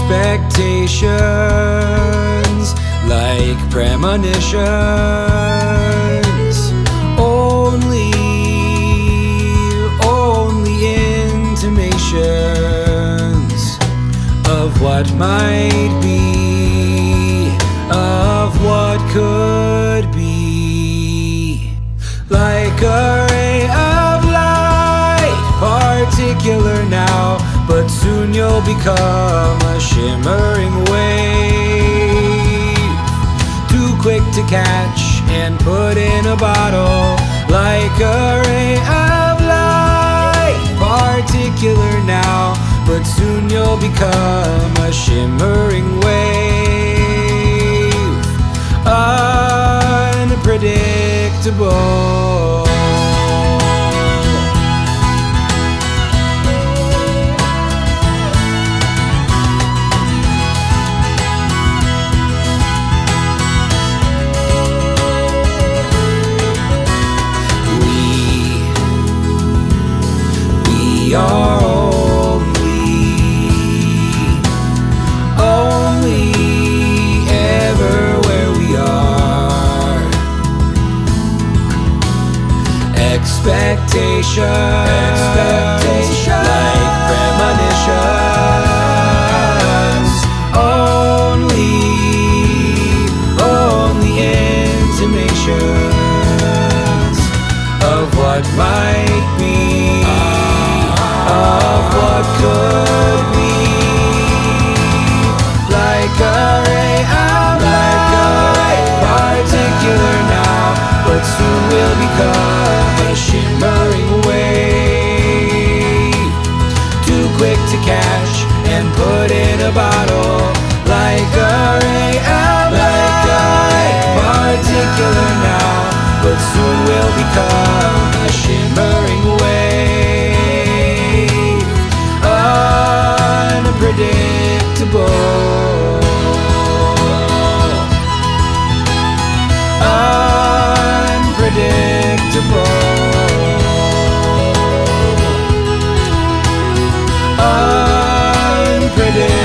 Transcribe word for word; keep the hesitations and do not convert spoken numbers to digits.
expectations, like premonitions. Only, only intimations of what might be, of what could be. Like a ray of light, particular now, but soon you'll become a shimmering wave, too quick to catch and put in a bottle. Like a ray of light, particular now, but soon you'll become a shimmering wave, unpredictable. We are only, only ever where we are. Expectations, expectations, like premonitions. Only, only intimations of what might be, of what could be. Like a ray of light, particular now, but soon will become a shimmering wave, too quick to catch and put in a bottle. Like a ray of light, particular now, but soon will become a shimmering wave, unpredictable, unpredictable, unpredictable.